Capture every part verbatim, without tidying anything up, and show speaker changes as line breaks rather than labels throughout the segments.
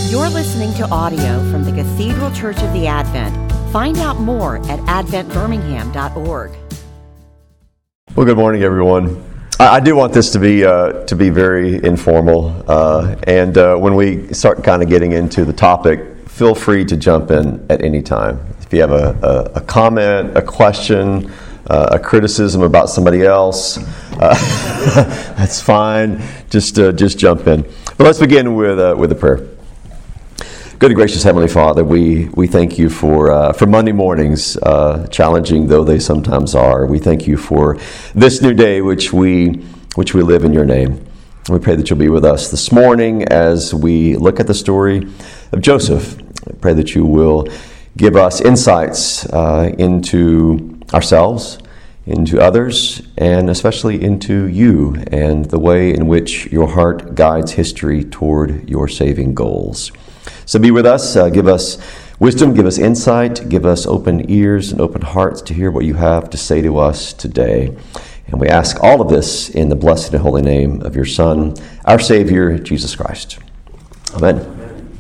You're listening to audio from the Cathedral Church of the Advent. Find out more at advent birmingham dot org.
Well, good morning, everyone. I, I do want this to be uh, to be very informal, uh, and uh, when we start kind of getting into the topic, feel free to jump in at any time. If you have a, a, a comment, a question, uh, a criticism about somebody else, uh, that's fine. Just uh, just jump in. But let's begin with uh, with a prayer. Good and gracious Heavenly Father, we, we thank you for uh, for Monday mornings, uh, challenging though they sometimes are. We thank you for this new day which we which we live in your name. We pray that you'll be with us this morning as we look at the story of Joseph. I pray that you will give us insights uh, into ourselves, into others, and especially into you and the way in which your heart guides history toward your saving goals. So be with us, uh, give us wisdom, give us insight, give us open ears and open hearts to hear what you have to say to us today. And we ask all of this in the blessed and holy name of your Son, our Savior, Jesus Christ. Amen.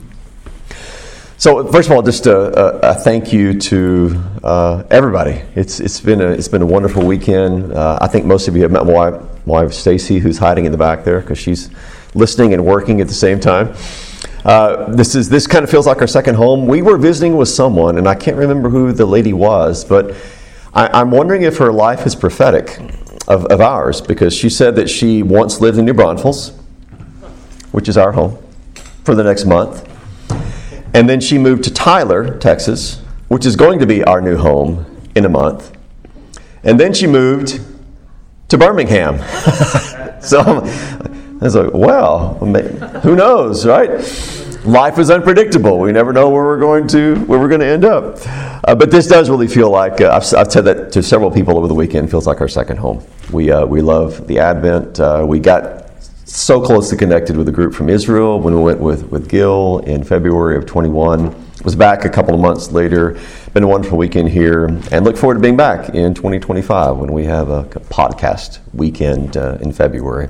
So first of all, just a, a, a thank you to uh, everybody. It's it's been a it's been a wonderful weekend. Uh, I think most of you have met my wife, my wife Stacy, who's hiding in the back there because she's listening and working at the same time. Uh, this is this kind of feels like our second home. We were visiting with someone, and I can't remember who the lady was, but I, I'm wondering if her life is prophetic of, of ours, because she said that she once lived in New Braunfels, which is our home, for the next month. And then she moved to Tyler, Texas, which is going to be our new home in a month. And then she moved to Birmingham. So I was like, well, who knows, right? Life is unpredictable. We never know where we're going to where we're going to end up. Uh, but this does really feel like uh, I've, I've said that to several people over the weekend. It feels like our second home. We uh, we love the Advent. Uh, we got so closely connected with a group from Israel when we went with with Gil in February of twenty-one. Was back a couple of months later. Been a wonderful weekend here, and look forward to being back in twenty twenty-five when we have a podcast weekend uh, in February.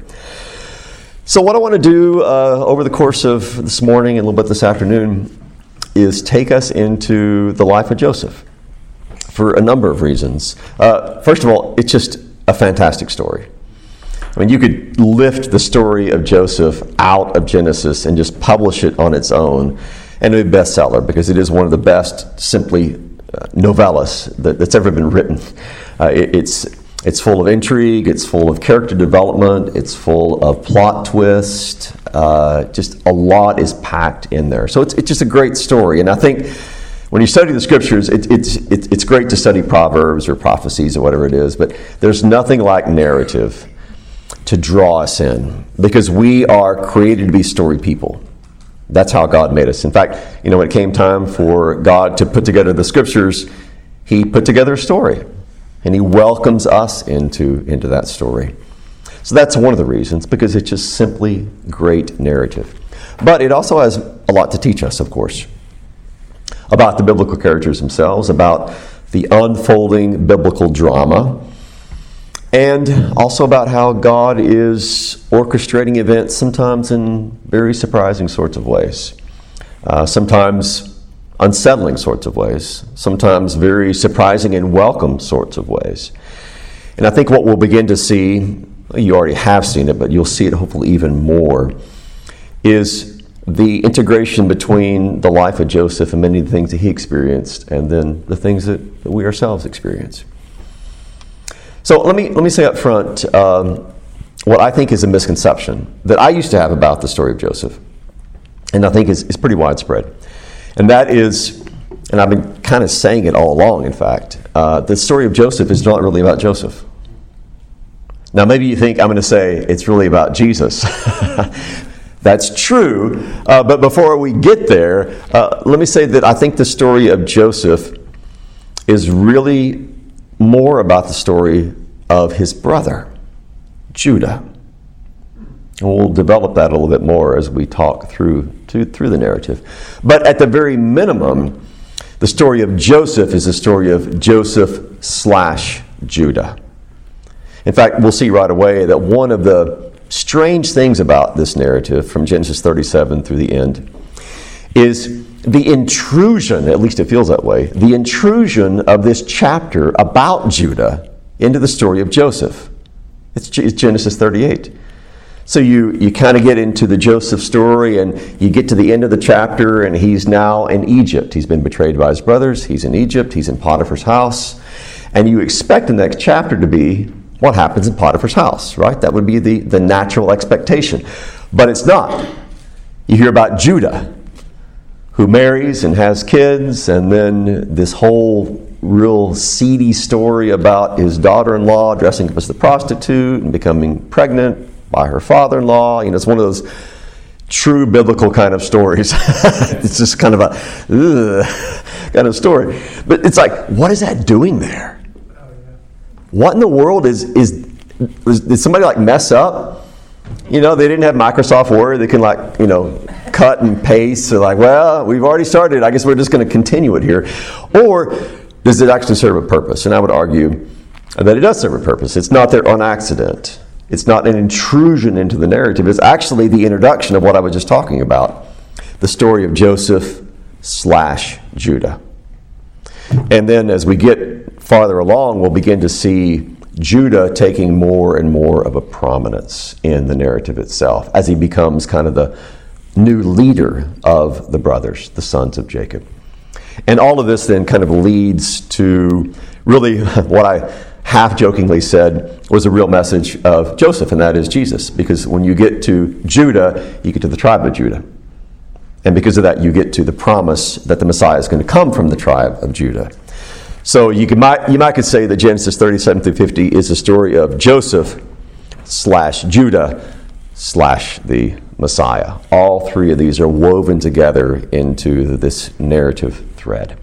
So what I want to do uh, over the course of this morning and a little bit this afternoon is take us into the life of Joseph for a number of reasons. Uh, first of all, it's just a fantastic story. I mean, you could lift the story of Joseph out of Genesis and just publish it on its own, and it would be a bestseller because it is one of the best, simply, uh, novellas that, that's ever been written. Uh, it, it's It's full of intrigue, it's full of character development, it's full of plot twist. Uh, just a lot is packed in there. So it's it's just a great story. And I think when you study the scriptures, it, it's it, it's great to study Proverbs or prophecies or whatever it is, but there's nothing like narrative to draw us in, because we are created to be story people. That's how God made us. In fact, you know, when it came time for God to put together the scriptures, He put together a story. And He welcomes us into, into that story. So that's one of the reasons, because it's just simply great narrative. But it also has a lot to teach us, of course, about the biblical characters themselves, about the unfolding biblical drama, and also about how God is orchestrating events sometimes in very surprising sorts of ways. Uh, sometimes unsettling sorts of ways, sometimes very surprising and welcome sorts of ways. And I think what we'll begin to see, you already have seen it, but you'll see it hopefully even more, is the integration between the life of Joseph and many of the things that he experienced and then the things that, that we ourselves experience. So let me let me say up front um, what I think is a misconception that I used to have about the story of Joseph, and I think is, is pretty widespread. And that is, and I've been kind of saying it all along, in fact, uh, the story of Joseph is not really about Joseph. Now, maybe you think I'm going to say it's really about Jesus. That's true. Uh, but before we get there, uh, let me say that I think the story of Joseph is really more about the story of his brother, Judah. And we'll develop that a little bit more as we talk through to, through the narrative. But at the very minimum, the story of Joseph is the story of Joseph slash Judah. In fact, we'll see right away that one of the strange things about this narrative from Genesis thirty-seven through the end is the intrusion, at least it feels that way, the intrusion of this chapter about Judah into the story of Joseph. It's Genesis thirty-eight. So you, you kind of get into the Joseph story, and you get to the end of the chapter, and he's now in Egypt. He's been betrayed by his brothers. He's in Egypt. He's in Potiphar's house. And you expect the next chapter to be what happens in Potiphar's house, right? That would be the, the natural expectation. But it's not. You hear about Judah, who marries and has kids, and then this whole real seedy story about his daughter-in-law dressing up as the prostitute and becoming pregnant by her father-in-law. You know, it's one of those true biblical kind of stories. It's just kind of a ugh, kind of story. But it's like, what is that doing there? What in the world is, is, is did somebody like mess up? You know, they didn't have Microsoft Word. They can like, you know, cut and paste. So like, well, we've already started. I guess we're just going to continue it here. Or does it actually serve a purpose? And I would argue that it does serve a purpose. It's not there on accident. It's not an intrusion into the narrative. It's actually the introduction of what I was just talking about, the story of Joseph slash Judah. And then as we get farther along, we'll begin to see Judah taking more and more of a prominence in the narrative itself as he becomes kind of the new leader of the brothers, the sons of Jacob. And all of this then kind of leads to really what I half-jokingly said was a real message of Joseph, and that is Jesus. Because when you get to Judah, you get to the tribe of Judah. And because of that, you get to the promise that the Messiah is going to come from the tribe of Judah. So you could might you might could say that Genesis thirty-seven through fifty is a story of Joseph slash Judah slash the Messiah. All three of these are woven together into this narrative thread.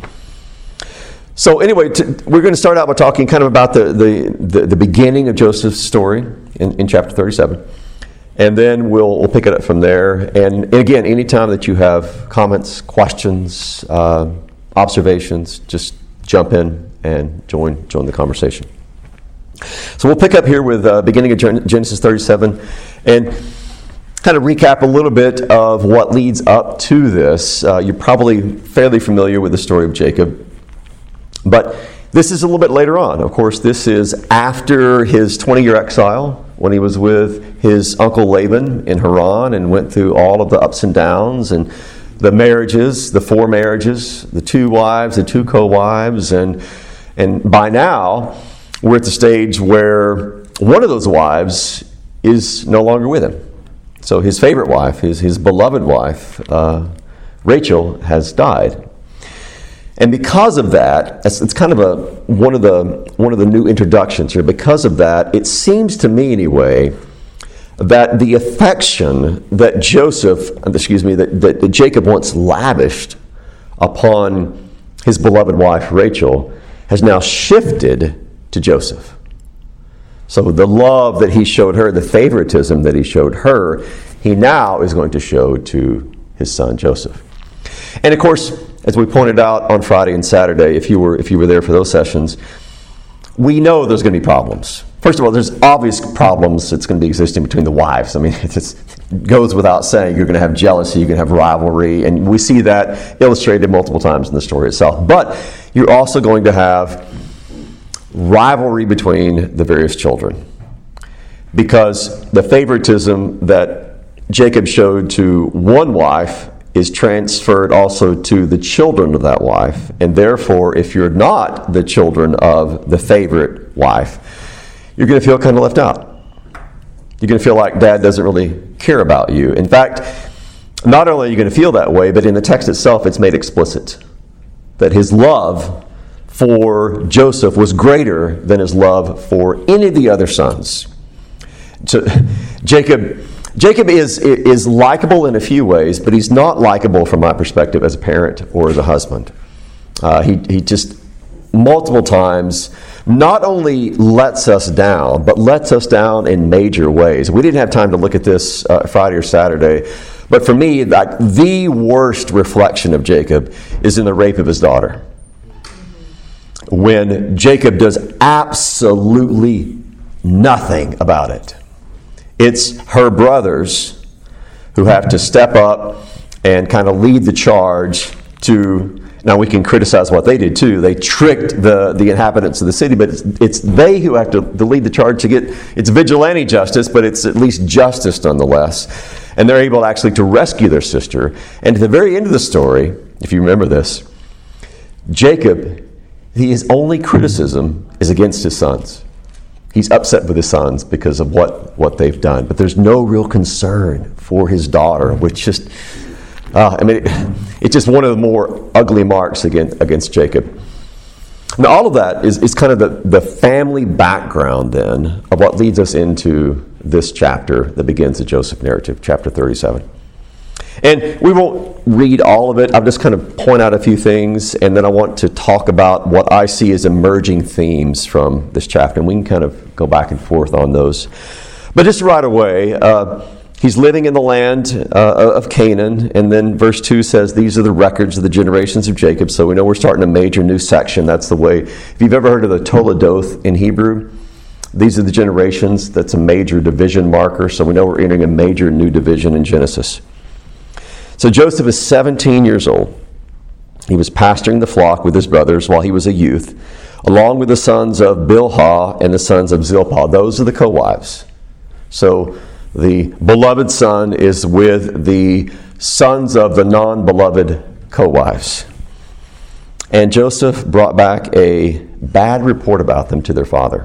So anyway, to, we're going to start out by talking kind of about the, the, the, the beginning of Joseph's story in, in chapter thirty-seven. And then we'll, we'll pick it up from there. And, and again, anytime that you have comments, questions, uh, observations, just jump in and join join the conversation. So we'll pick up here with uh, beginning of Genesis thirty-seven and kind of recap a little bit of what leads up to this. Uh, you're probably fairly familiar with the story of Jacob. But this is a little bit later on. Of course, this is after his twenty-year exile when he was with his uncle Laban in Haran and went through all of the ups and downs and the marriages, the four marriages, the two wives, the two co-wives. And, and by now, we're at the stage where one of those wives is no longer with him. So his favorite wife, his, his beloved wife, uh, Rachel, has died. And because of that, it's, it's kind of a one of the one of the new introductions here. Because of that, it seems to me anyway that the affection that Joseph, excuse me, that, that Jacob once lavished upon his beloved wife Rachel has now shifted to Joseph. So the love that he showed her, the favoritism that he showed her, he now is going to show to his son Joseph. And of course, as we pointed out on Friday and Saturday, if you were if you were there for those sessions, we know there's going to be problems. First of all, there's obvious problems that's going to be existing between the wives. I mean, it just goes without saying. You're going to have jealousy, you're going to have rivalry, and we see that illustrated multiple times in the story itself. But you're also going to have rivalry between the various children, because the favoritism that Jacob showed to one wife is transferred also to the children of that wife. And therefore, if you're not the children of the favorite wife, you're going to feel kind of left out. You're going to feel like dad doesn't really care about you. In fact, not only are you going to feel that way, but in the text itself, it's made explicit that his love for Joseph was greater than his love for any of the other sons. So Jacob Jacob is is likable in a few ways, but he's not likable from my perspective as a parent or as a husband. Uh, he he just multiple times not only lets us down, but lets us down in major ways. We didn't have time to look at this uh, Friday or Saturday, but for me, like, the worst reflection of Jacob is in the rape of his daughter. When Jacob does absolutely nothing about it. It's her brothers who have to step up and kind of lead the charge to, now we can criticize what they did too. They tricked the, the inhabitants of the city, but it's, it's they who have to, to lead the charge to get, it's vigilante justice, but it's at least justice nonetheless. And they're able actually to rescue their sister. And at the very end of the story, if you remember this, Jacob, his only criticism is against his sons. He's upset with his sons because of what, what they've done. But there's no real concern for his daughter, which just, uh, I mean, it, it's just one of the more ugly marks against, against Jacob. Now, all of that is, is kind of the, the family background, then, of what leads us into this chapter that begins the Joseph narrative, chapter thirty-seven. And we won't read all of it. I'll just kind of point out a few things, and then I want to talk about what I see as emerging themes from this chapter, and we can kind of go back and forth on those. But just right away, uh, he's living in the land uh, of Canaan, and then verse two says, these are the records of the generations of Jacob. So we know we're starting a major new section. That's the way. If you've ever heard of the Toledoth in Hebrew, these are the generations. That's a major division marker. So we know we're entering a major new division in Genesis. So Joseph is seventeen years old. He was pasturing the flock with his brothers while he was a youth, along with the sons of Bilhah and the sons of Zilpah. Those are the co-wives. So the beloved son is with the sons of the non-beloved co-wives. And Joseph brought back a bad report about them to their father.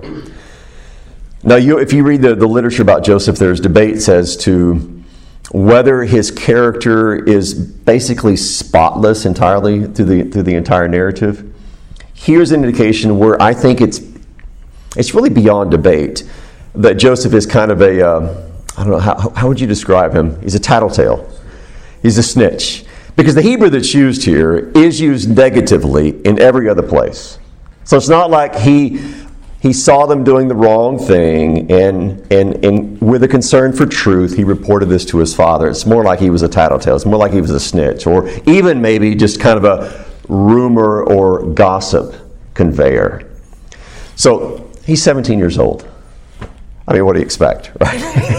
Now, you, if you read the, the literature about Joseph, there's debates as to whether his character is basically spotless entirely through the through the entire narrative. Here's an indication where I think it's it's really beyond debate that Joseph is kind of a uh, I don't know how how would you describe him? He's a tattletale. He's a snitch, because the Hebrew that's used here is used negatively in every other place. So it's not like he. He saw them doing the wrong thing, and, and, and with a concern for truth, he reported this to his father. It's more like he was a tattletale. It's more like he was a snitch, or even maybe just kind of a rumor or gossip conveyor. So he's seventeen years old. I mean, what do you expect, right?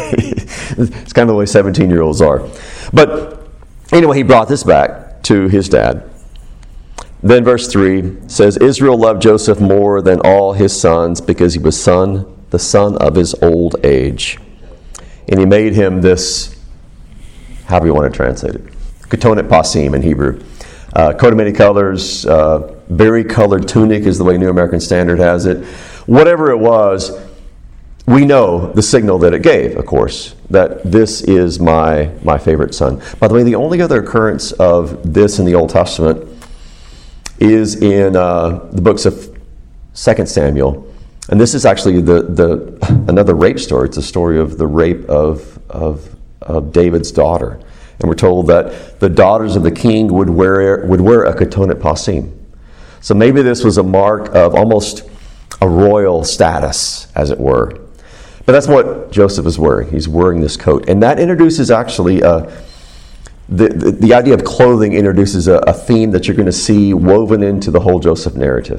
It's kind of the way seventeen-year-olds are. But anyway, he brought this back to his dad. Then verse three says, Israel loved Joseph more than all his sons because he was son, the son of his old age. And he made him this, however you want to translate it, ketonet pasim in Hebrew. Uh, coat of many colors, uh, berry-colored tunic is the way New American Standard has it. Whatever it was, we know the signal that it gave, of course, that this is my, my favorite son. By the way, the only other occurrence of this in the Old Testament is in uh, the books of Second Samuel. And this is actually the, the another rape story. It's a story of the rape of, of, of David's daughter. And we're told that the daughters of the king would wear would wear a ketonet pasim. So maybe this was a mark of almost a royal status, as it were. But that's what Joseph is wearing. He's wearing this coat. And that introduces actually a The, the, the idea of clothing introduces a, a theme that you're going to see woven into the whole Joseph narrative,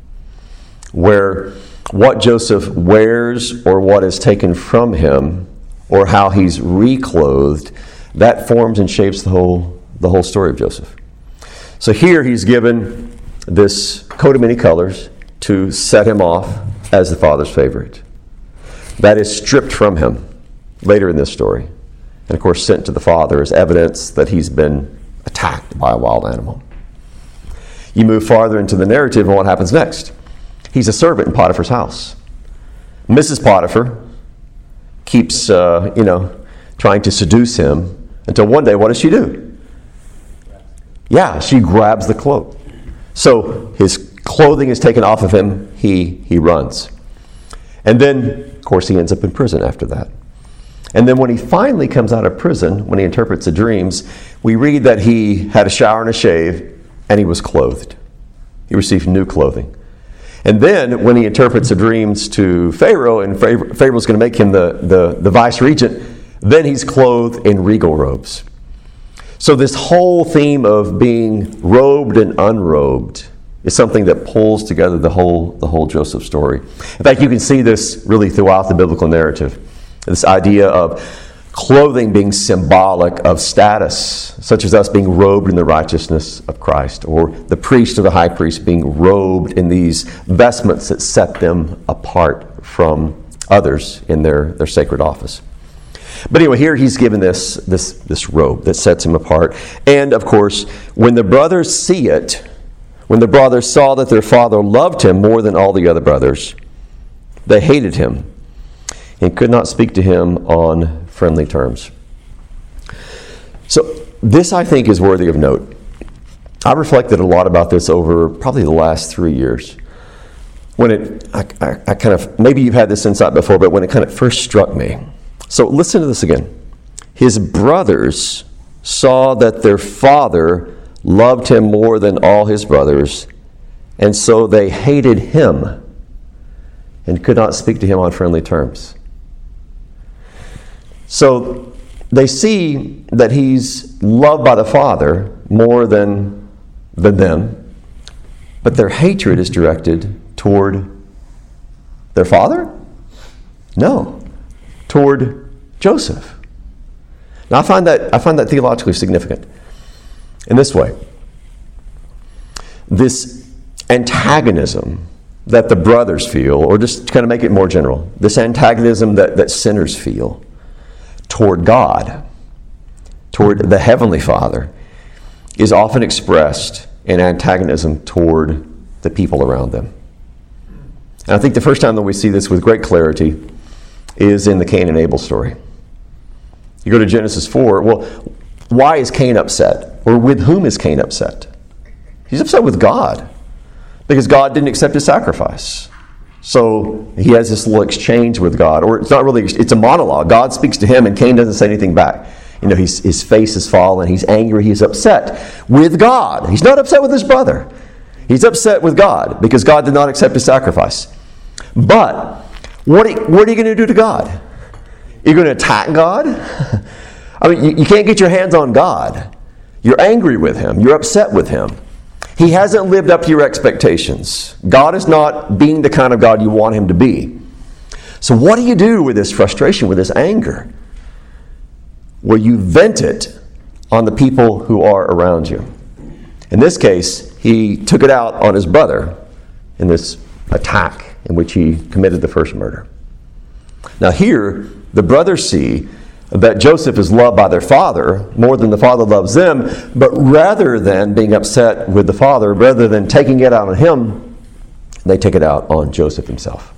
where what Joseph wears or what is taken from him or how he's reclothed, that forms and shapes the whole the whole story of Joseph. So here he's given this coat of many colors to set him off as the father's favorite. That is stripped from him later in this story. And, of course, sent to the father as evidence that he's been attacked by a wild animal. You move farther into the narrative, and what happens next? He's a servant in Potiphar's house. Missus Potiphar keeps, uh, you know, trying to seduce him until one day, what does she do? Yeah, she grabs the cloak. So his clothing is taken off of him. He, he runs. And then, of course, he ends up in prison after that. And then when he finally comes out of prison, when he interprets the dreams, we read that he had a shower and a shave, and he was clothed. He received new clothing. And then when he interprets the dreams to Pharaoh, and Pharaoh's going to make him the, the, the vice-regent, then he's clothed in regal robes. So this whole theme of being robed and unrobed is something that pulls together the whole, the whole Joseph story. In fact, you can see this really throughout the biblical narrative. This idea of Clothing being symbolic of status, such as us being robed in the righteousness of Christ, or the priest or the high priest being robed in these vestments that set them apart from others in their, their sacred office. But anyway, here he's given this, this, this robe that sets him apart. And of course, when the brothers see it, when the brothers saw that their father loved him more than all the other brothers, they hated him and could not speak to him on friendly terms. So this, I think, is worthy of note. I reflected a lot about this over probably the last three years. When it, I, I, I kind of, maybe you've had this insight before, but when it kind of first struck me. So listen to this again. His brothers saw that their father loved him more than all his brothers, and so they hated him and could not speak to him on friendly terms. So they see that he's loved by the Father more than, than them, but their hatred is directed toward their father? No, toward Joseph. Now I find that I find that theologically significant in this way. This antagonism that the brothers feel, or just to kind of make it more general, this antagonism that, that sinners feel toward God, toward the Heavenly Father, is often expressed in antagonism toward the people around them. And I think the first time that we see this with great clarity is in the Cain and Abel story. You go to Genesis four, well, why is Cain upset? Or with whom is Cain upset? He's upset with God, because God didn't accept his sacrifice. So he has this little exchange with God, or it's not really, it's a monologue. God speaks to him and Cain doesn't say anything back. You know, he's, his face is fallen, he's angry, he's upset with God. He's not upset with his brother. He's upset with God because God did not accept his sacrifice. But what are, what are you going to do to God? You're going to attack God? I mean, you, you can't get your hands on God. You're angry with him. You're upset with him. He hasn't lived up to your expectations. God is not being the kind of God you want him to be. So what do you do with this frustration, with this anger? Well, you vent it on the people who are around you. In this case, he took it out on his brother in this attack in which he committed the first murder. Now here, the brothers see that Joseph is loved by their father more than the father loves them, but rather than being upset with the father, rather than taking it out on him, they take it out on Joseph himself.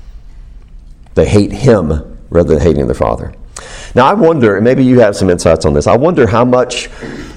They hate him rather than hating their father. Now I wonder, and maybe you have some insights on this, I wonder how much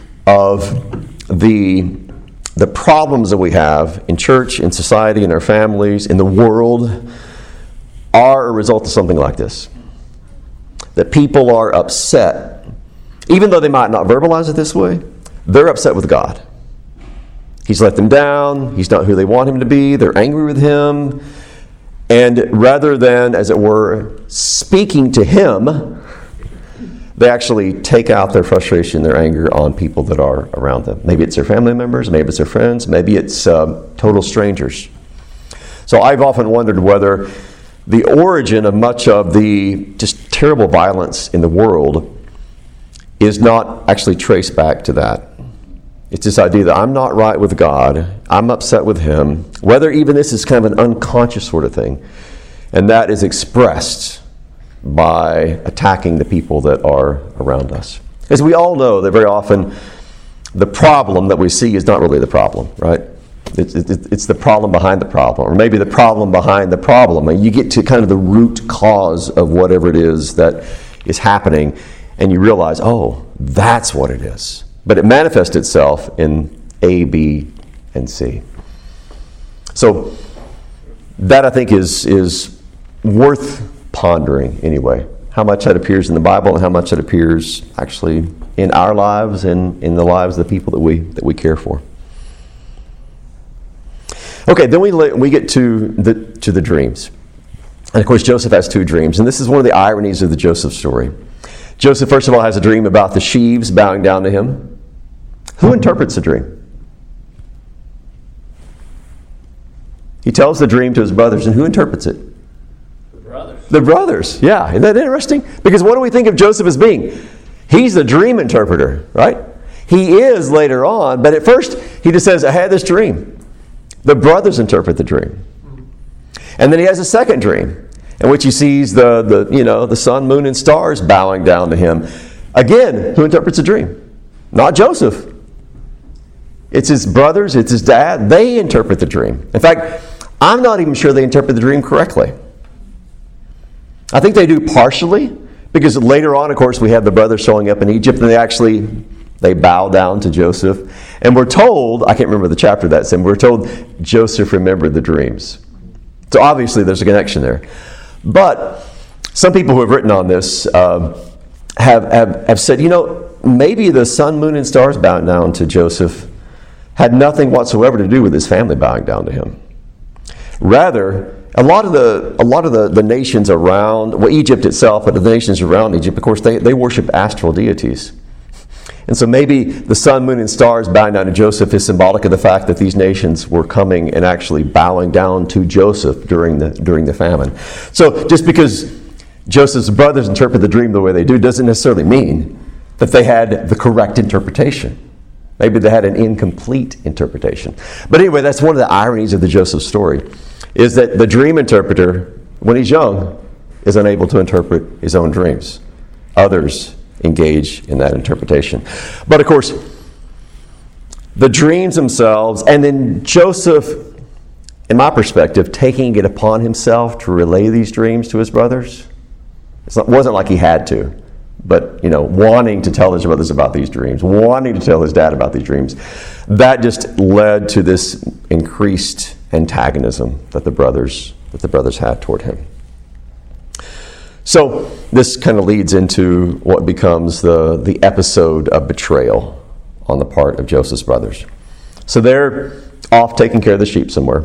of the, the problems that we have in church, in society, in our families, in the world, are a result of something like this. That people are upset, even though they might not verbalize it this way, they're upset with God. He's let them down. He's not who they want him to be. They're angry with him. And rather than, as it were, speaking to him, they actually take out their frustration, their anger on people that are around them. Maybe it's their family members, maybe it's their friends, maybe it's uh, total strangers. So I've often wondered whether the origin of much of the just terrible violence in the world is not actually traced back to that. It's this idea that I'm not right with God, I'm upset with him, whether even this is kind of an unconscious sort of thing, and that is expressed by attacking the people that are around us. As we all know, that very often the problem that we see is not really the problem, right? It's, it's the problem behind the problem, or maybe the problem behind the problem. And you get to kind of the root cause of whatever it is that is happening, and you realize, oh, that's what it is. But it manifests itself in A, B, and C. So that, I think, is is worth pondering anyway. How much that appears in the Bible and how much that appears actually in our lives and in the lives of the people that we that we care for. Okay, then we we get to the to the dreams. And of course, Joseph has two dreams. And this is one of the ironies of the Joseph story. Joseph, first of all, has a dream about the sheaves bowing down to him. Who interprets the dream? He tells the dream to his brothers, and who interprets it?
The brothers.
The brothers, yeah. Isn't that interesting? Because what do we think of Joseph as being? He's the dream interpreter, right? He is later on, but at first he just says, I had this dream. The brothers interpret the dream. And then he has a second dream in which he sees the, the, you know, the sun, moon, and stars bowing down to him. Again, who interprets the dream? Not Joseph. It's his brothers, it's his dad. They interpret the dream. In fact, I'm not even sure they interpret the dream correctly. I think they do partially, because later on, of course, we have the brothers showing up in Egypt, and they actually, they bow down to Joseph. And we're told, I can't remember the chapter that's in, we're told Joseph remembered the dreams. So obviously there's a connection there. But some people who have written on this uh, have, have, have said, you know, maybe the sun, moon, and stars bowing down to Joseph had nothing whatsoever to do with his family bowing down to him. Rather, a lot of the a lot of the, the nations around, well, Egypt itself, but the nations around Egypt, of course, they, they worship astral deities. And so maybe the sun, moon, and stars bowing down to Joseph is symbolic of the fact that these nations were coming and actually bowing down to Joseph during the during the famine. So just because Joseph's brothers interpret the dream the way they do doesn't necessarily mean that they had the correct interpretation. Maybe they had an incomplete interpretation. But anyway, that's one of the ironies of the Joseph story, is that the dream interpreter, when he's young, is unable to interpret his own dreams. Others engage in that interpretation. But of course, the dreams themselves, and then Joseph, in my perspective, taking it upon himself to relay these dreams to his brothers, it wasn't like he had to, but, you know, wanting to tell his brothers about these dreams, wanting to tell his dad about these dreams, that just led to this increased antagonism that the brothers that the brothers had toward him. So this kind of leads into what becomes the, the episode of betrayal on the part of Joseph's brothers. So they're off taking care of the sheep somewhere.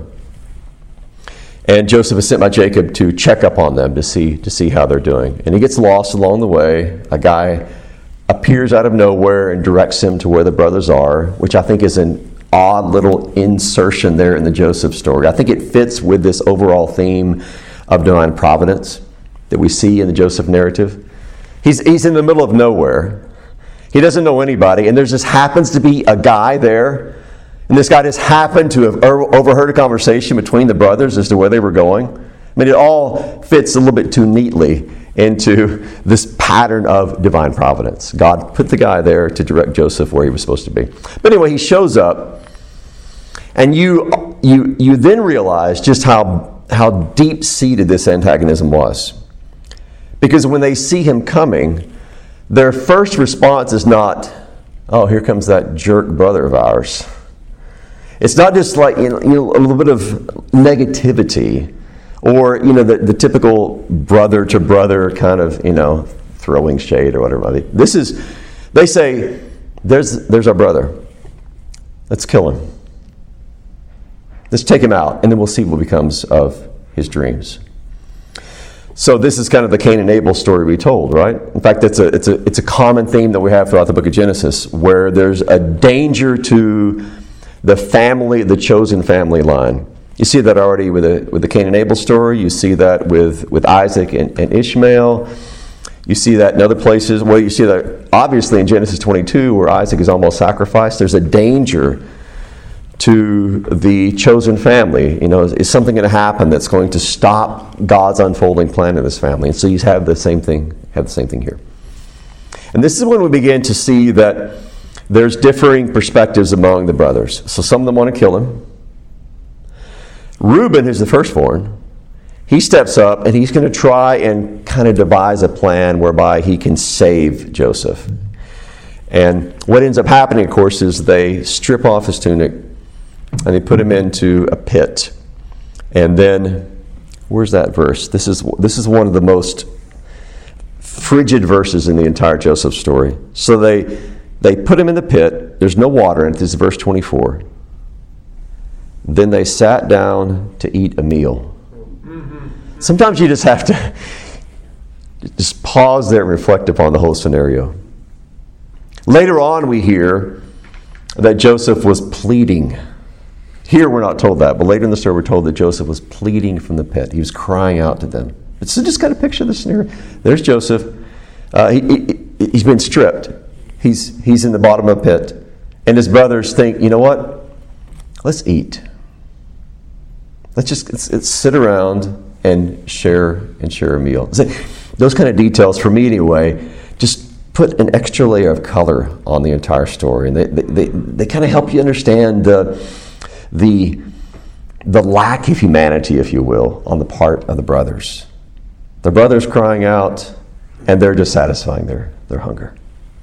And Joseph is sent by Jacob to check up on them to see to see how they're doing. And he gets lost along the way. A guy appears out of nowhere and directs him to where the brothers are, which I think is an odd little insertion there in the Joseph story. I think it fits with this overall theme of divine providence that we see in the Joseph narrative. He's he's in the middle of nowhere. He doesn't know anybody, and there just happens to be a guy there, and this guy just happened to have overheard a conversation between the brothers as to where they were going. I mean, it all fits a little bit too neatly into this pattern of divine providence. God put the guy there to direct Joseph where he was supposed to be. But anyway, he shows up, and you you you then realize just how how deep-seated this antagonism was. Because when they see him coming, their first response is not, oh, here comes that jerk brother of ours. It's not just like, you know, you know a little bit of negativity, or, you know, the, the typical brother-to-brother kind of, you know, throwing shade or whatever. This is, they say, there's there's our brother. Let's kill him. Let's take him out, and then we'll see what becomes of his dreams. So this is kind of the Cain and Abel story we told, right? In fact, it's a it's a it's a common theme that we have throughout the book of Genesis, where there's a danger to the family, the chosen family line. You see that already with the with the Cain and Abel story. You see that with, with Isaac and, and Ishmael. You see that in other places. Well, you see that obviously in Genesis twenty-two, where Isaac is almost sacrificed. There's a danger to the chosen family. You know, is, is something going to happen that's going to stop God's unfolding plan in this family? And so you have the same thing. Have the same thing here. And this is when we begin to see that there's differing perspectives among the brothers. So some of them want to kill him. Reuben, who's the firstborn, he steps up and he's going to try and kind of devise a plan whereby he can save Joseph. And what ends up happening, of course, is they strip off his tunic and they put him into a pit. And then, where's that verse? This is this is one of the most frigid verses in the entire Joseph story. So they they put him in the pit. There's no water in it. This is verse twenty-four. Then they sat down to eat a meal. Sometimes you just have to just pause there and reflect upon the whole scenario. Later on, we hear that Joseph was pleading. Here we're not told that, but later in the story we're told that Joseph was pleading from the pit. He was crying out to them. So just kind of picture the scenario. There's Joseph. Uh, he, he, he's been stripped. He's, he's in the bottom of a pit. And his brothers think, you know what? Let's eat. Let's just let's, let's sit around and share and share a meal. So those kind of details, for me anyway, just put an extra layer of color on the entire story. And they, they, they, they kind of help you understand the, the, the lack of humanity, if you will, on the part of the brothers. The brothers crying out, and they're just satisfying their, their hunger.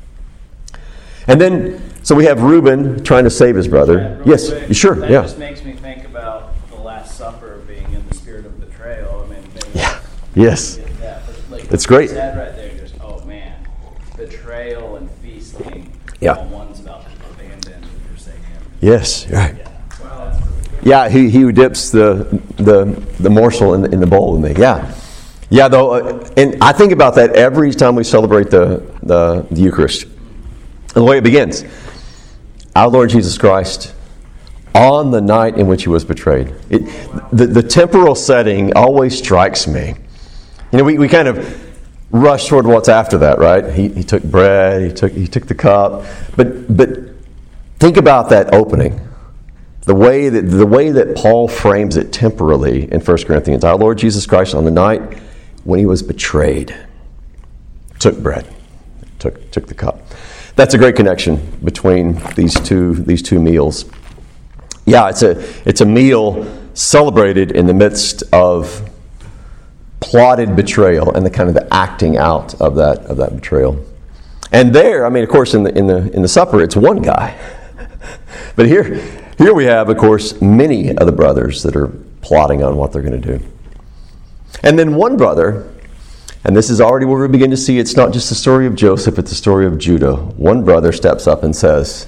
And then, so we have Reuben trying to save his brother.
Yeah,
yes,
quick,
sure,
that
yeah.
That just makes me think about the Last Supper being in the spirit of betrayal. I mean,
yeah, yes.
That, but like,
it's great.
Said right there, just oh man, betrayal and feasting.
Yeah.
All one's about to abandon and forsake him.
Yes, right.
Yeah. Wow, that's really good.
Yeah, he, he who dips the the the morsel in the, in the bowl with me. Yeah, yeah. Though, uh, and I think about that every time we celebrate the the, the Eucharist. And the way it begins, our Lord Jesus Christ, on the night in which he was betrayed. It, the, the temporal setting always strikes me. You know, we, we kind of rush toward what's after that, right? He, he took bread, he took he took the cup, but but think about that opening. The way that the way that Paul frames it temporally in First Corinthians. Our Lord Jesus Christ, on the night when he was betrayed, took bread, took took the cup. That's a great connection between these two these two meals. Yeah, it's a it's a meal celebrated in the midst of plotted betrayal and the kind of the acting out of that of that betrayal. And there, I mean, of course, in the in the in the supper, it's one guy. But here here we have, of course, many of the brothers that are plotting on what they're going to do. And then one brother. And this is already where we begin to see it's not just the story of Joseph, it's the story of Judah. One brother steps up and says,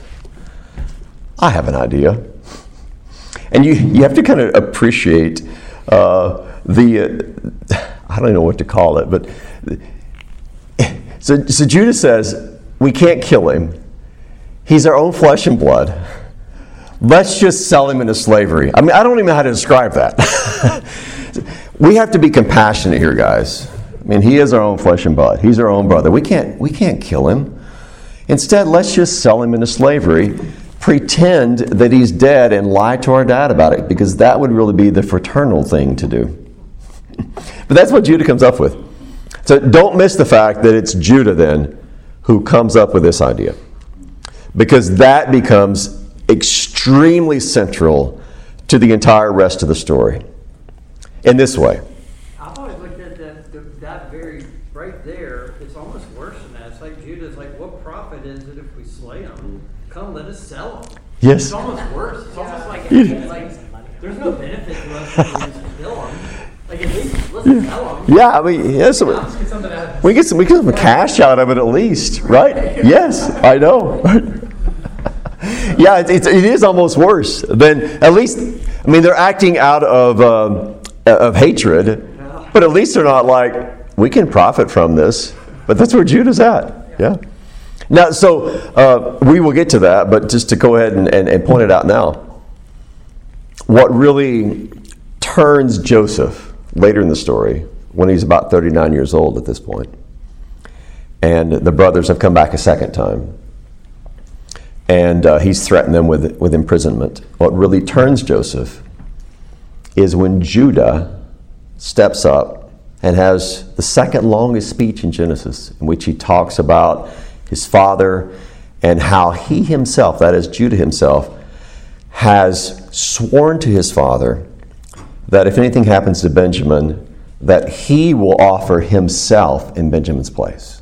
I have an idea. And you, you have to kind of appreciate uh, the, uh, I don't know what to call it, but so, so Judah says, we can't kill him. He's our own flesh and blood. Let's just sell him into slavery. I mean, I don't even know how to describe that. We have to be compassionate here, guys. I mean, he is our own flesh and blood. He's our own brother. We can't we can't kill him. Instead, let's just sell him into slavery, pretend that he's dead, and lie to our dad about it, because that would really be the fraternal thing to do. But that's what Judah comes up with. So don't miss the fact that it's Judah then who comes up with this idea, because that becomes extremely central to the entire rest of the story. In this way.
That very, right there, it's almost worse than that. It's like Judah's like, what profit is it if we slay him? Come, let us sell him.
Yes.
It's almost worse. It's almost like,
Yeah.
like there's no benefit to us if we just kill him. Like, at least, let's yeah. sell him.
Yeah, I mean, yes. Yeah, we get some, we get some cash out of it at least, right? Yes, I know. Yeah, it, it, it is almost worse than, at least, I mean, they're acting out of um, of hatred. But at least they're not like, we can profit from this. But that's where Judah's at. Yeah. Now, so uh, we will get to that, but just to go ahead and, and, and point it out now. What really turns Joseph later in the story, when he's about thirty-nine years old at this point, and the brothers have come back a second time, and uh, he's threatened them with, with imprisonment. What really turns Joseph is when Judah steps up and has the second longest speech in Genesis, in which he talks about his father and how he himself, that is Judah himself, has sworn to his father that if anything happens to Benjamin, that he will offer himself in Benjamin's place.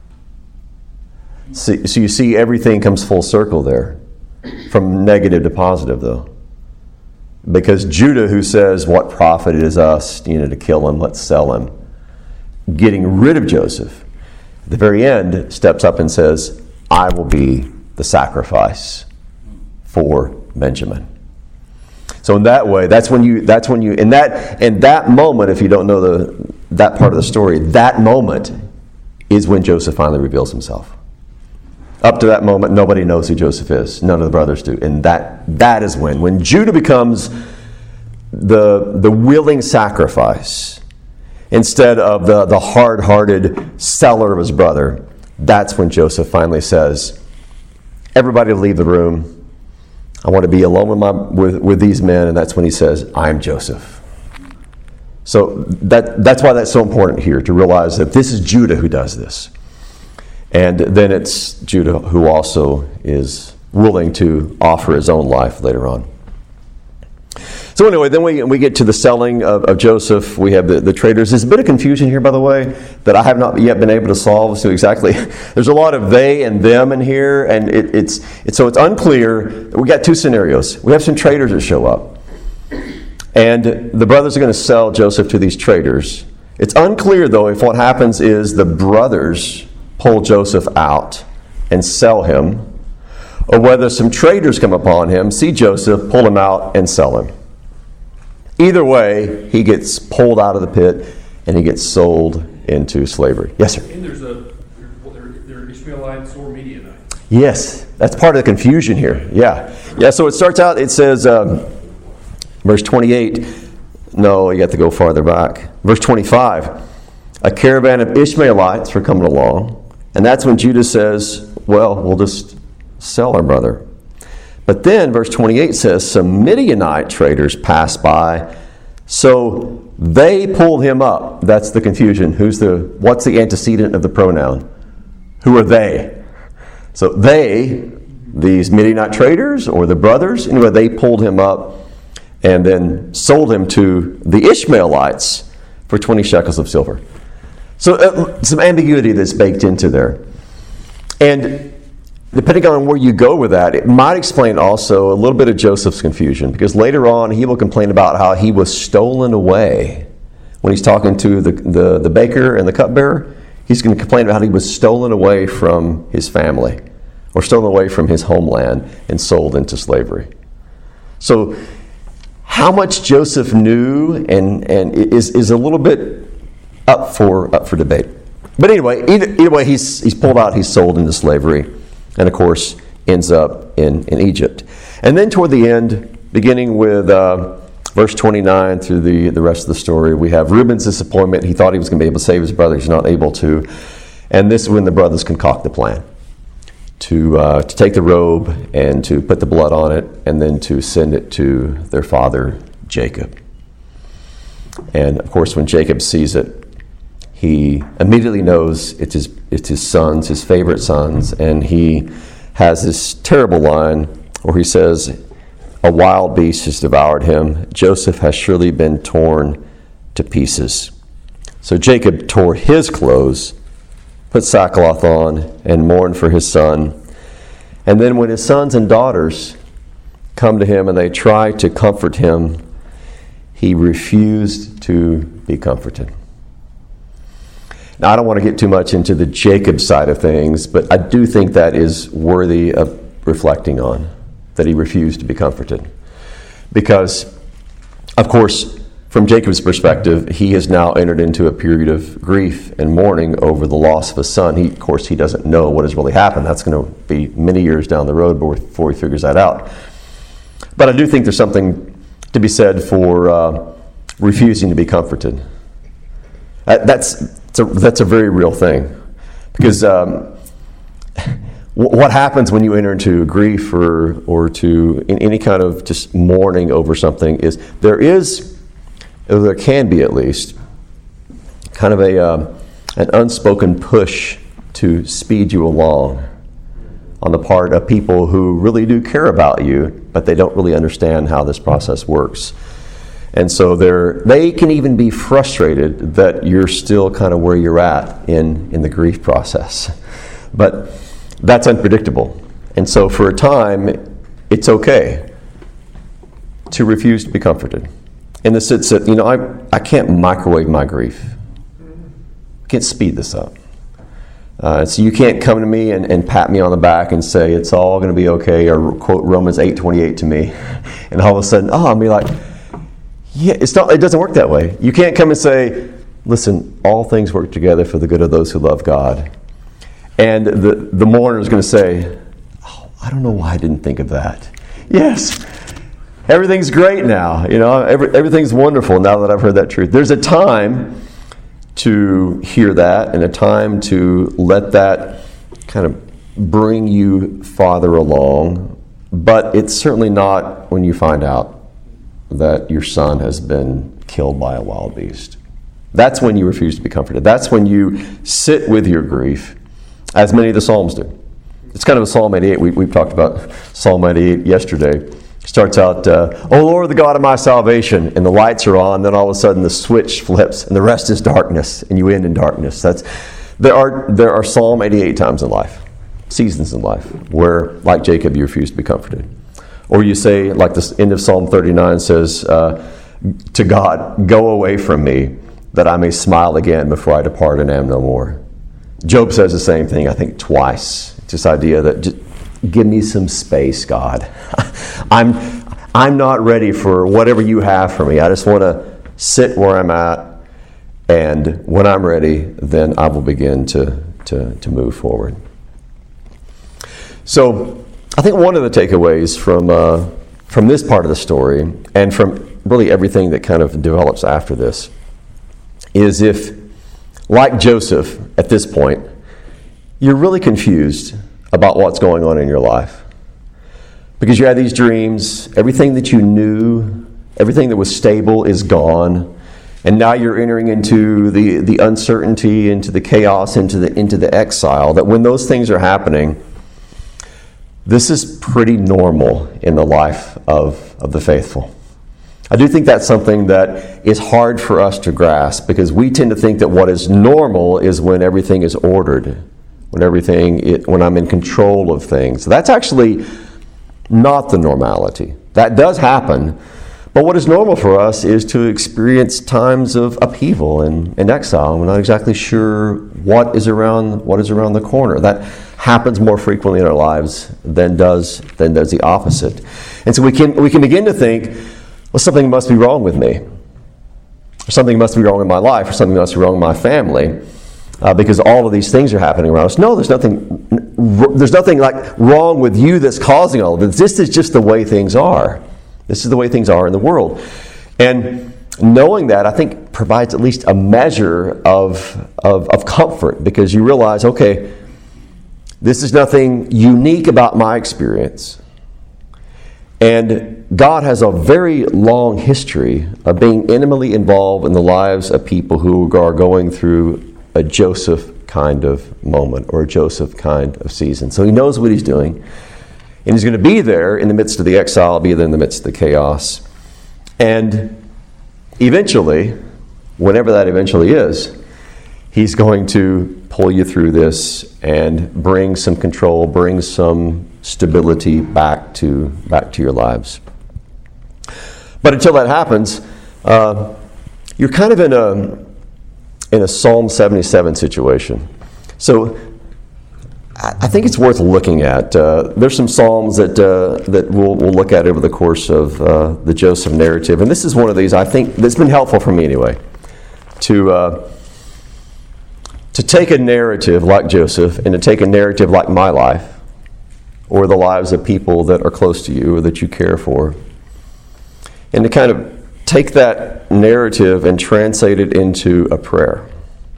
So, so you see, everything comes full circle there, from negative to positive, though. Because Judah, who says, what profit it is us, you know, to kill him, let's sell him, getting rid of Joseph, at the very end, steps up and says, I will be the sacrifice for Benjamin. So in that way, that's when you, that's when you, in that, in that moment, if you don't know the that part of the story, that moment is when Joseph finally reveals himself. Up to that moment, nobody knows who Joseph is. None of the brothers do. And that that is when. When Judah becomes the, the willing sacrifice, instead of the, the hard-hearted seller of his brother. That's when Joseph finally says, everybody leave the room. I want to be alone with, my, with, with these men. And that's when he says, I'm Joseph. So that, that's why that's so important here, to realize that this is Judah who does this. And then it's Judah who also is willing to offer his own life later on. So anyway, then we we get to the selling of, of Joseph. We have the, the traders. There's a bit of confusion here, by the way, that I have not yet been able to solve. So exactly, there's a lot of they and them in here, and it, it's, it's so it's unclear. We got two scenarios. We have some traders that show up, and the brothers are going to sell Joseph to these traders. It's unclear, though, if what happens is the brothers pull Joseph out and sell him, or whether some traders come upon him, see Joseph, pull him out, and sell him. Either way, he gets pulled out of the pit and he gets sold into slavery. Yes, sir?
And there's a, they're, they're Ishmaelites or Midianites.
Yes, that's part of the confusion here. Yeah. Yeah, so it starts out, it says, um, verse twenty-eight, no, you have to go farther back. Verse twenty-five, a caravan of Ishmaelites were coming along, and that's when Judah says, well, we'll just sell our brother. But then verse twenty-eight says, some Midianite traders passed by, so they pulled him up. That's the confusion. Who's the, what's the antecedent of the pronoun? Who are they? So they, these Midianite traders or the brothers, anyway, they pulled him up and then sold him to the Ishmaelites for twenty shekels of silver. So uh, some ambiguity that's baked into there. And depending on where you go with that, it might explain also a little bit of Joseph's confusion, because later on he will complain about how he was stolen away. When he's talking to the, the, the baker and the cupbearer, he's going to complain about how he was stolen away from his family, or stolen away from his homeland and sold into slavery. So how much Joseph knew and, and is, is a little bit up for up for debate. But anyway, either, either way, he's, he's pulled out, he's sold into slavery. And of course, ends up in, in Egypt. And then toward the end, beginning with uh, verse twenty-nine through the, the rest of the story, we have Reuben's disappointment. He thought he was going to be able to save his brother. He's not able to. And this is when the brothers concoct the plan to, uh, to take the robe and to put the blood on it and then to send it to their father, Jacob. And of course, when Jacob sees it, he immediately knows it's his, it's his sons, his favorite sons, and he has this terrible line where he says, a wild beast has devoured him. Joseph has surely been torn to pieces. So Jacob tore his clothes, put sackcloth on, and mourned for his son. And then when his sons and daughters come to him and they try to comfort him, he refused to be comforted. Now, I don't want to get too much into the Jacob side of things, but I do think that is worthy of reflecting on, that he refused to be comforted. Because, of course, from Jacob's perspective, he has now entered into a period of grief and mourning over the loss of a son. He, of course, he doesn't know what has really happened. That's going to be many years down the road before he figures that out. But I do think there's something to be said for uh, refusing to be comforted. Uh, that's That's a, that's a very real thing, because um, w- what happens when you enter into grief or or to in any kind of just mourning over something is there is, or there can be at least, kind of a uh, an unspoken push to speed you along on the part of people who really do care about you, but they don't really understand how this process works. And so they're, they can even be frustrated that you're still kind of where you're at in, in the grief process. But that's unpredictable. And so for a time, it's okay to refuse to be comforted. In the sense that, you know, I, I can't microwave my grief. I can't speed this up. Uh, so you can't come to me and, and pat me on the back and say, it's all going to be okay, or quote Romans eight twenty-eight to me. And all of a sudden, oh, I'll be like, yeah, it's not. It doesn't work that way. You can't come and say, listen, all things work together for the good of those who love God. And the, the mourner is going to say, oh, I don't know why I didn't think of that. Yes, everything's great now. You know, every, everything's wonderful now that I've heard that truth. There's a time to hear that and a time to let that kind of bring you farther along. But it's certainly not when you find out that your son has been killed by a wild beast. That's when you refuse to be comforted. That's when you sit with your grief, as many of the Psalms do. It's kind of a Psalm eighty-eight. We, we've talked about Psalm eighty-eight yesterday. It starts out, uh, O Lord, the God of my salvation, and the lights are on. Then all of a sudden the switch flips, and the rest is darkness, and you end in darkness. That's there are there are Psalm eighty-eight times in life, seasons in life, where, like Jacob, you refuse to be comforted. Or you say, like the end of Psalm thirty-nine says, uh, to God, go away from me, that I may smile again before I depart and am no more. Job says the same thing, I think, twice. It's this idea that just give me some space, God. I'm I'm not ready for whatever you have for me. I just want to sit where I'm at, and when I'm ready, then I will begin to, to, to move forward. So I think one of the takeaways from uh, from this part of the story, and from really everything that kind of develops after this, is if, like Joseph at this point, you're really confused about what's going on in your life. Because you had these dreams, everything that you knew, everything that was stable is gone, and now you're entering into the, the uncertainty, into the chaos, into the into the exile, that when those things are happening, this is pretty normal in the life of, of the faithful. I do think that's something that is hard for us to grasp, because we tend to think that what is normal is when everything is ordered, when everything, it, when I'm in control of things. That's actually not the normality. That does happen, but what is normal for us is to experience times of upheaval and, and exile. We're not exactly sure what is around what is around the corner. That happens more frequently in our lives than does than does the opposite. And so we can we can begin to think, well, something must be wrong with me, or something must be wrong in my life, or something must be wrong in my family, uh, because all of these things are happening around us. No, there's nothing. There's nothing like wrong with you that's causing all of this. This is just the way things are. This is the way things are in the world, and knowing that, I think, provides at least a measure of of, of comfort, because you realize, okay, this is nothing unique about my experience. And God has a very long history of being intimately involved in the lives of people who are going through a Joseph kind of moment, or a Joseph kind of season. So he knows what he's doing. And he's going to be there in the midst of the exile, be there in the midst of the chaos. And eventually, whenever that eventually is, he's going to pull you through this and bring some control, bring some stability back to back to your lives. But until that happens, uh, you're kind of in a in a Psalm seventy-seven situation. So I think it's worth looking at. Uh, there's some Psalms that uh, that we'll, we'll look at over the course of uh, the Joseph narrative, and this is one of these, I think, that's been helpful for me anyway, to uh, to take a narrative like Joseph and to take a narrative like my life, or the lives of people that are close to you or that you care for, and to kind of take that narrative and translate it into a prayer.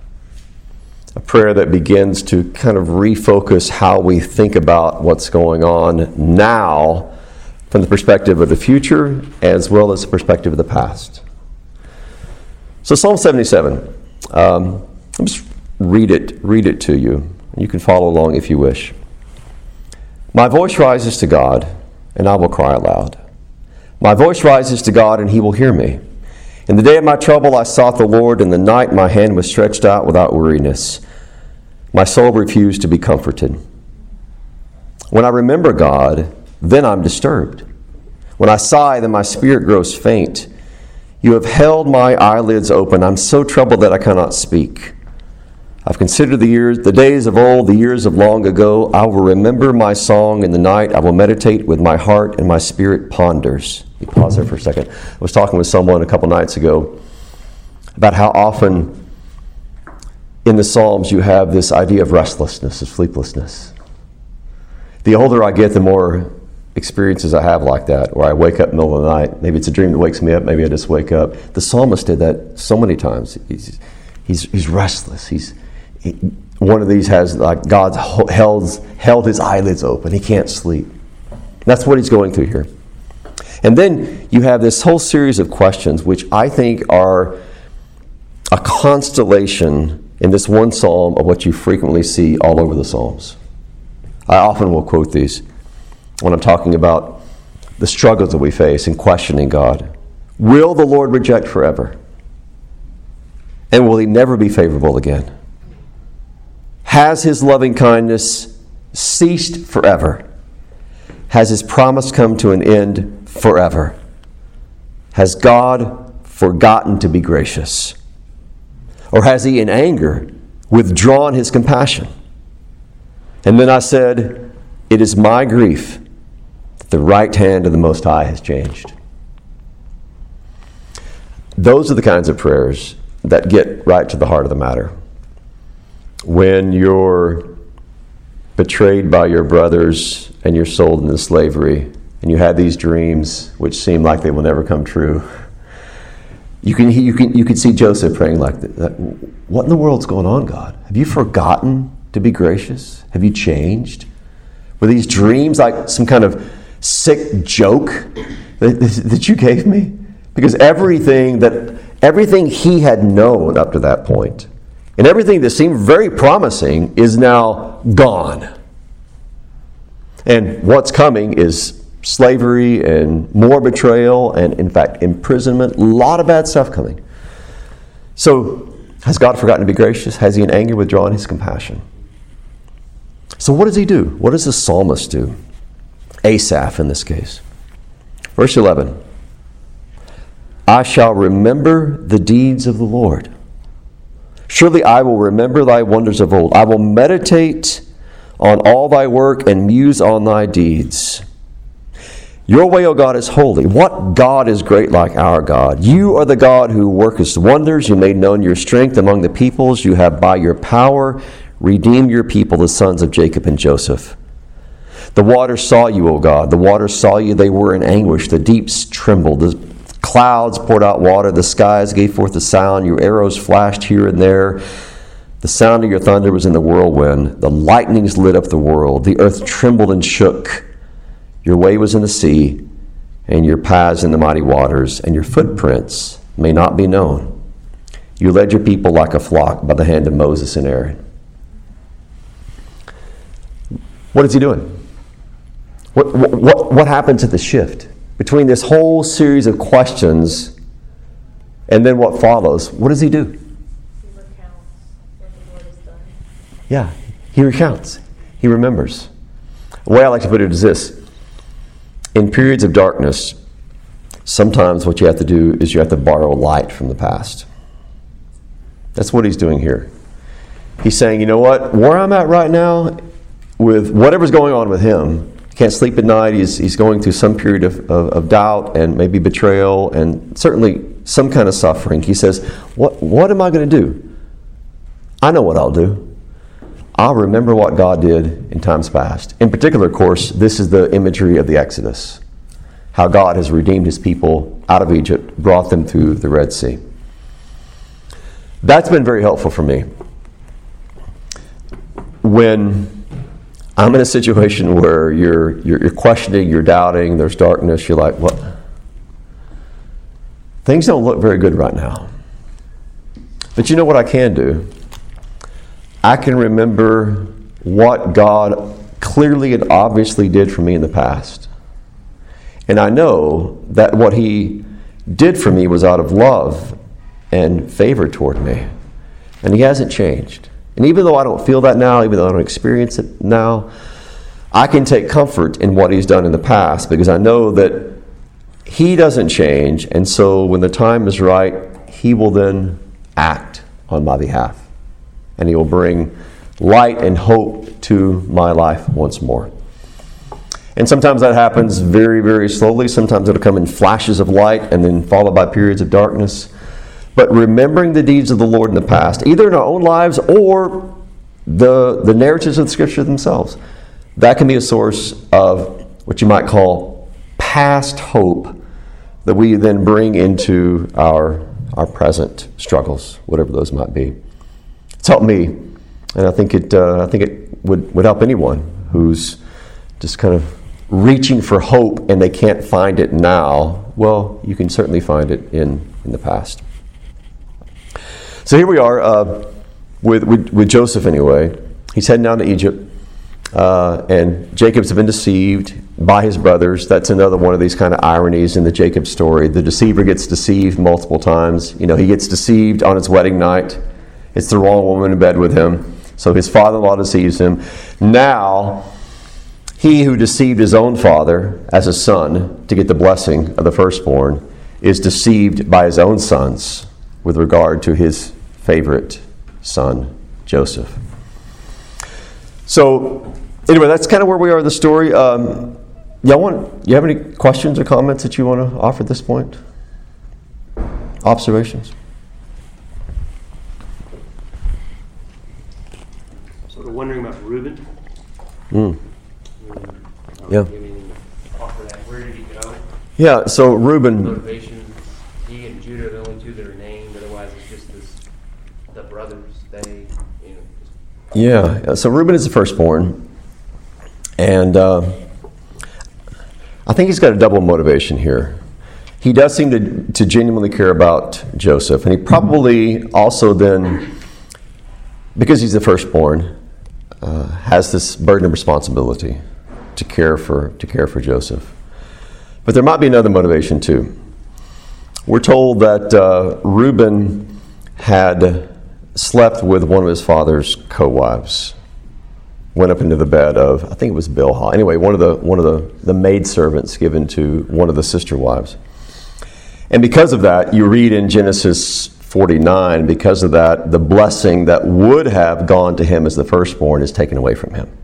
A prayer that begins to kind of refocus how we think about what's going on now from the perspective of the future as well as the perspective of the past. So Psalm seventy-seven, um, I'll just read it, read it to you. You can follow along if you wish. My voice rises to God, and I will cry aloud. My voice rises to God, and he will hear me. In the day of my trouble I sought the Lord. In the night my hand was stretched out without weariness. My soul refused to be comforted. When I remember God, then I'm disturbed. When I sigh, then my spirit grows faint. You have held my eyelids open. I'm so troubled that I cannot speak. I've considered the years, the days of old, the years of long ago. I will remember my song in the night. I will meditate with my heart, and my spirit ponders. You pause there for a second. I was talking with someone a couple nights ago about how often in the Psalms you have this idea of restlessness, of sleeplessness. The older I get, the more experiences I have like that, where I wake up in the middle of the night. Maybe it's a dream that wakes me up. Maybe I just wake up. The psalmist did that so many times. He's, He's, he's restless. He's he, one of these has, like, God's held, held his eyelids open. He can't sleep. That's what he's going through here. And then you have this whole series of questions, which I think are a constellation in this one psalm of what you frequently see all over the Psalms. I often will quote these when I'm talking about the struggles that we face in questioning God. Will the Lord reject forever? And will he never be favorable again? Has his loving kindness ceased forever? Has his promise come to an end forever? Has God forgotten to be gracious? Or has he in anger withdrawn his compassion? And then I said, it is my grief that the right hand of the Most High has changed. Those are the kinds of prayers that get right to the heart of the matter. When you're betrayed by your brothers and you're sold into slavery and you have these dreams which seem like they will never come true, you can you can you can see Joseph praying like that. What in the world's going on, God? Have you forgotten to be gracious? Have you changed? Were these dreams like some kind of sick joke that, that you gave me? Because everything that everything he had known up to that point, and everything that seemed very promising, is now gone. And what's coming is slavery and more betrayal and, in fact, imprisonment. A lot of bad stuff coming. So, has God forgotten to be gracious? Has he in anger withdrawn his compassion? So what does he do? What does the psalmist do? Asaph in this case. Verse eleven. I shall remember the deeds of the Lord. Surely I will remember thy wonders of old. I will meditate on all thy work and muse on thy deeds. Your way, O God, is holy. What God is great like our God? You are the God who workest wonders. You made known your strength among the peoples. You have by your power redeemed your people, the sons of Jacob and Joseph. The waters saw you, O God. The waters saw you. They were in anguish. The deeps trembled. The clouds poured out water. The skies gave forth a sound. Your arrows flashed here and there. The sound of your thunder was in the whirlwind. The lightnings lit up the world. The earth trembled and shook. Your way was in the sea, and your paths in the mighty waters, and your footprints may not be known. You led your people like a flock by the hand of Moses and Aaron. What is he doing? What, what, what happened to the shift between this whole series of questions and then what follows? What does he do?
He recounts what the Lord has done.
Yeah, he recounts. He remembers. The way I like to put it is this. In periods of darkness, sometimes what you have to do is you have to borrow light from the past. That's what he's doing here. He's saying, you know what? Where I'm at right now, with whatever's going on with him, can't sleep at night, he's, he's going through some period of, of, of doubt and maybe betrayal and certainly some kind of suffering. He says, what, what am I going to do? I know what I'll do. I'll remember what God did in times past. In particular, of course, this is the imagery of the Exodus. How God has redeemed his people out of Egypt, brought them through the Red Sea. That's been very helpful for me. When I'm in a situation where you're, you're, you're questioning, you're doubting, there's darkness, you're like, what? Things don't look very good right now. But you know what I can do? I can remember what God clearly and obviously did for me in the past. And I know that what he did for me was out of love and favor toward me. And he hasn't changed. And even though I don't feel that now, even though I don't experience it now, I can take comfort in what he's done in the past because I know that he doesn't change. And so when the time is right, he will then act on my behalf. And he will bring light and hope to my life once more. And sometimes that happens very, very slowly. Sometimes it'll come in flashes of light and then followed by periods of darkness. But remembering the deeds of the Lord in the past, either in our own lives or the, the narratives of the Scripture themselves, that can be a source of what you might call past hope that we then bring into our, our present struggles, whatever those might be. It's helped me, and I think it uh, I think it would, would help anyone who's just kind of reaching for hope and they can't find it now. Well, you can certainly find it in, in the past. So here we are uh, with, with with Joseph anyway. He's heading down to Egypt, uh, and Jacob's been deceived by his brothers. That's another one of these kind of ironies in the Jacob story. The deceiver gets deceived multiple times. You know, he gets deceived on his wedding night. It's the wrong woman in bed with him. So his father-in-law deceives him. Now, he who deceived his own father as a son to get the blessing of the firstborn is deceived by his own sons with regard to his favorite son, Joseph. So, anyway, that's kind of where we are in the story. Um, y'all want, you have any questions or comments that you want to offer at this point? Observations?
Sort of wondering about Reuben.
Mm.
Um,
Yeah.
I mean, offer that. Where did he go?
Yeah, so Reuben,
Motivation. He and Judah are the only two that are named. Otherwise, it's just this, the brothers. They, you know. Just,
yeah, so Reuben is the firstborn, and uh, I think he's got a double motivation here. He does seem to, to genuinely care about Joseph, and he probably also then, because he's the firstborn, uh, has this burden of responsibility to care for to care for Joseph. But there might be another motivation too. We're told that uh, Reuben had slept with one of his father's co-wives. Went up into the bed of, I think it was Bilhah. Anyway, one of the one of the, the maidservants given to one of the sister wives. And because of that, you read in Genesis forty-nine, because of that, the blessing that would have gone to him as the firstborn is taken away from him.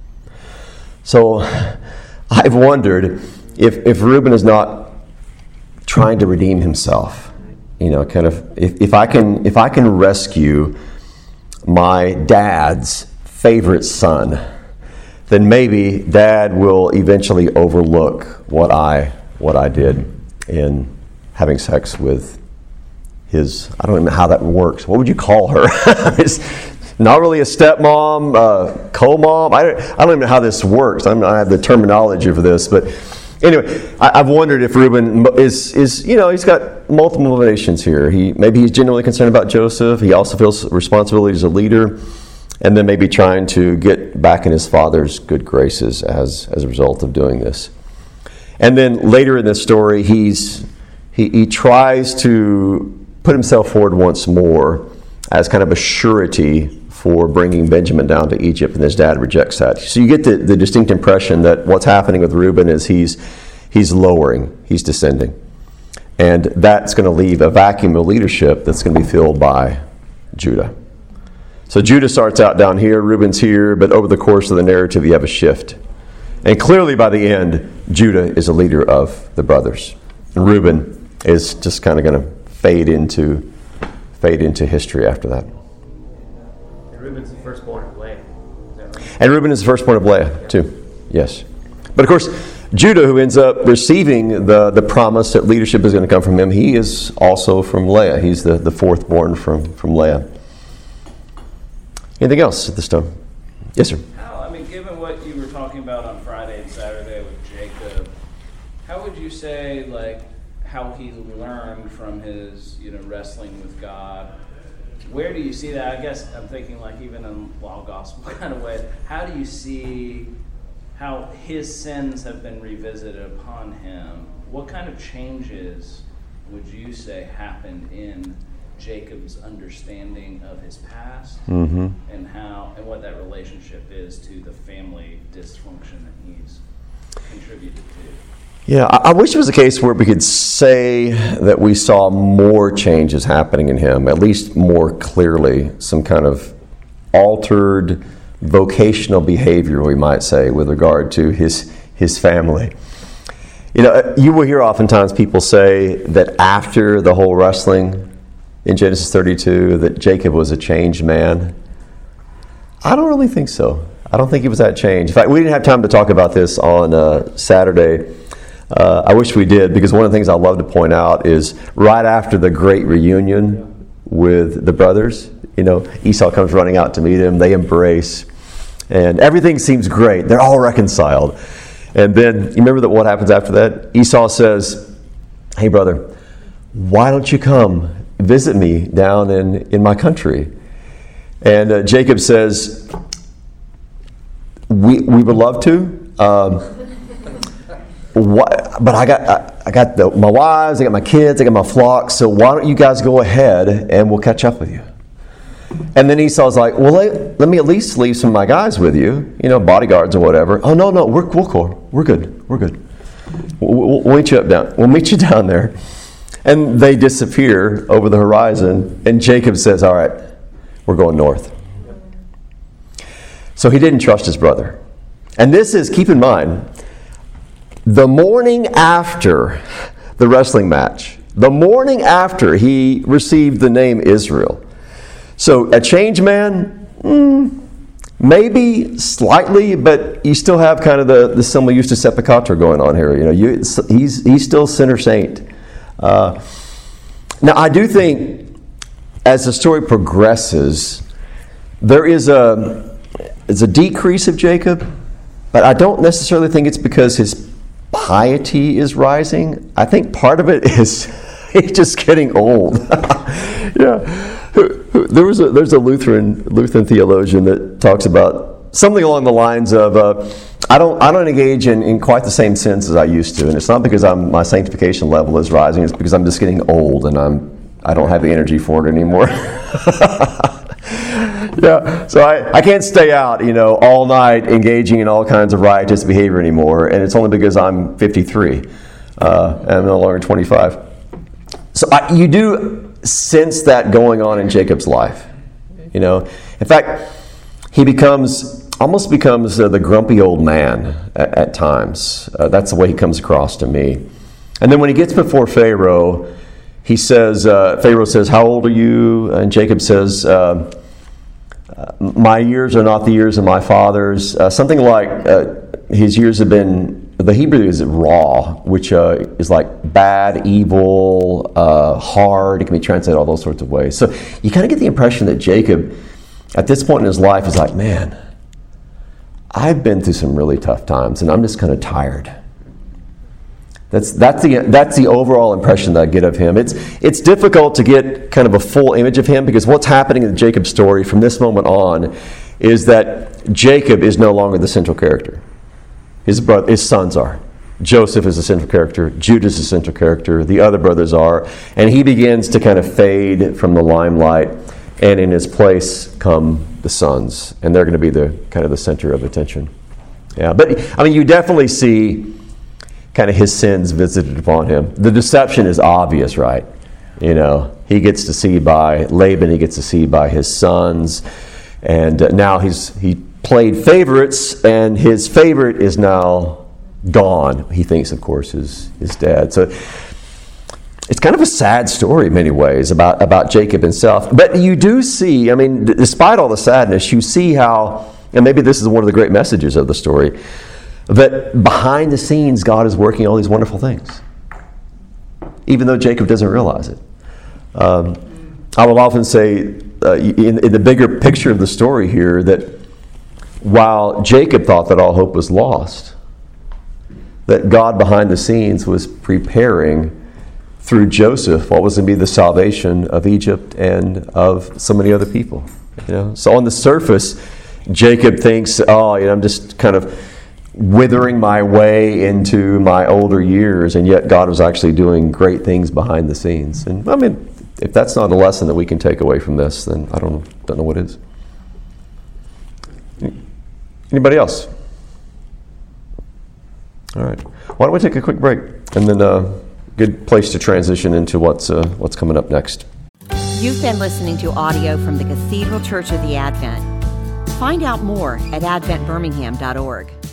So I've wondered if, if Reuben is not trying to redeem himself, you know, kind of, if, if I can if I can rescue my dad's favorite son, then maybe Dad will eventually overlook what I what I did in having sex with his, I don't even know how that works. What would you call her? It's not really a stepmom, uh, co-mom. I don't, I don't even know how this works. I'm, I have the terminology for this, but anyway, I, I've wondered if Reuben is is you know he's got multiple motivations here. He maybe he's genuinely concerned about Joseph. He also feels responsibility as a leader, and then maybe trying to get back in his father's good graces as as a result of doing this. And then later in this story, he's he, he tries to put himself forward once more as kind of a surety for bringing Benjamin down to Egypt, and his dad rejects that. So you get the, the distinct impression that what's happening with Reuben is he's he's lowering, he's descending. And that's going to leave a vacuum of leadership that's going to be filled by Judah. So Judah starts out down here, Reuben's here, but over the course of the narrative you have a shift. And clearly by the end, Judah is a leader of the brothers. And Reuben is just kind of going to fade into fade into history after that.
and Reuben's the firstborn of Leah. Is that right?
And Reuben is the firstborn of Leah, too. Yes. But of course, Judah, who ends up receiving the, the promise that leadership is going to come from him, he is also from Leah. He's the, the fourth born from, from Leah. Anything else at this time? Yes, sir.
How, I mean, given what you were talking about on Friday and Saturday with Jacob, how would you say, like, how he learned from his, you know, wrestling with God? Where do you see that? I guess I'm thinking, like, even in law gospel kind of way. How do you see how his sins have been revisited upon him? What kind of changes would you say happened in Jacob's understanding of his past,
Mm-hmm.
and how and what that relationship is to the family dysfunction that he's contributed to?
Yeah, I, I wish it was a case where we could say that we saw more changes happening in him, at least more clearly, some kind of altered vocational behavior, we might say, with regard to his his family. You know, you will hear oftentimes people say that after the whole wrestling in Genesis thirty-two, that Jacob was a changed man. I don't really think so. I don't think he was that changed. In fact, we didn't have time to talk about this on uh, Saturday. Uh, I wish we did, because one of the things I love to point out is right after the great reunion with the brothers, you know, Esau comes running out to meet him. They embrace, and everything seems great. They're all reconciled. And then, you remember that what happens after that? Esau says, hey, brother, why don't you come visit me down in, in my country? And uh, Jacob says, we we would love to, um, what, but I got I, I got the, my wives, I got my kids, I got my flocks, so why don't you guys go ahead and we'll catch up with you? And then Esau's like, well, let, let me at least leave some of my guys with you, you know, bodyguards or whatever. Oh, no, no, we're we'll cool. We're good. We're good. We'll, we'll meet you up down. We'll meet you down there. And they disappear over the horizon. And Jacob says, all right, we're going north. So he didn't trust his brother. And this is, keep in mind, the morning after the wrestling match, the morning after he received the name Israel. So a changed man, mm, maybe slightly, but you still have kind of the, the simile justus et peccator going on here. You know, you, he's he's still sinner saint. Uh, now, I do think as the story progresses, there is a is a decrease of Jacob, but I don't necessarily think it's because his piety is rising. I think part of it is he's just getting old. Yeah. There was a, there's a Lutheran Lutheran theologian that talks about something along the lines of, uh, I don't I don't engage in, in quite the same sins as I used to, and it's not because I'm my sanctification level is rising. It's because I'm just getting old and I'm I don't have the energy for it anymore. Yeah, so I, I can't stay out, you know, all night engaging in all kinds of riotous behavior anymore, and it's only because I'm fifty-three uh, and I'm no longer twenty-five. So I, you do sense that going on in Jacob's life, you know. In fact, he becomes almost becomes uh, the grumpy old man at, at times. Uh, that's the way he comes across to me. And then when he gets before Pharaoh, he says, uh, Pharaoh says, "How old are you?" And Jacob says, uh, "My years are not the years of my fathers." Uh, something like uh, his years have been. The Hebrew is raw, which uh, is like bad, evil, uh, hard. It can be translated all those sorts of ways. So you kind of get the impression that Jacob, at this point in his life, is like, man, I've been through some really tough times, and I'm just kind of tired. That's that's the that's the overall impression that I get of him. It's it's difficult to get kind of a full image of him, because what's happening in the Jacob story from this moment on is that Jacob is no longer the central character. His brother, his sons are. Joseph is the central character. Judah is the central character. The other brothers are. And he begins to kind of fade from the limelight. And in his place come the sons. And they're going to be the kind of the center of attention. Yeah, but I mean, you definitely see kind of his sins visited upon him. The deception is obvious, right? You know, he gets to see by Laban. He gets to see by his sons. And uh, now he's he played favorites, and his favorite is now gone. He thinks, of course, is his dad. So it's kind of a sad story in many ways about, about Jacob himself. But you do see, I mean, d- despite all the sadness, you see how, and maybe this is one of the great messages of the story, that behind the scenes, God is working all these wonderful things, even though Jacob doesn't realize it. Um, I will often say, uh, in, in the bigger picture of the story here, that while Jacob thought that all hope was lost, that God behind the scenes was preparing through Joseph what was going to be the salvation of Egypt and of so many other people. You know, so on the surface, Jacob thinks, "Oh, you know, I'm just kind of withering my way into my older years," and yet God was actually doing great things behind the scenes. And I mean, if that's not a lesson that we can take away from this, then I don't don't know what is. Anybody else? All right. Why don't we take a quick break, and then a uh, good place to transition into what's uh, what's coming up next.
You've been listening to audio from the Cathedral Church of the Advent. Find out more at advent birmingham dot org.